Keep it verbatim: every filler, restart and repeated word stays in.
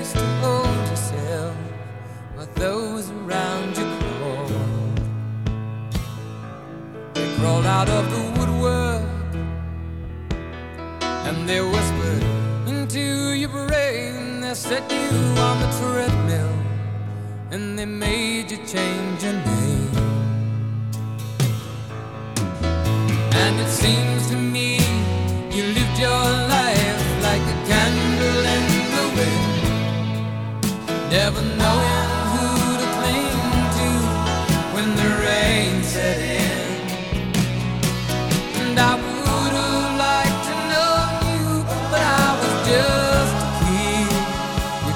place to hold yourself while those around you crawl. They crawled out of the woodwork and they whispered into your brain. They set you on the treadmill and they made you change your name. And it seems to me you lived your life like a candle in the wind, never knowing who to cling to when the rain set in. And I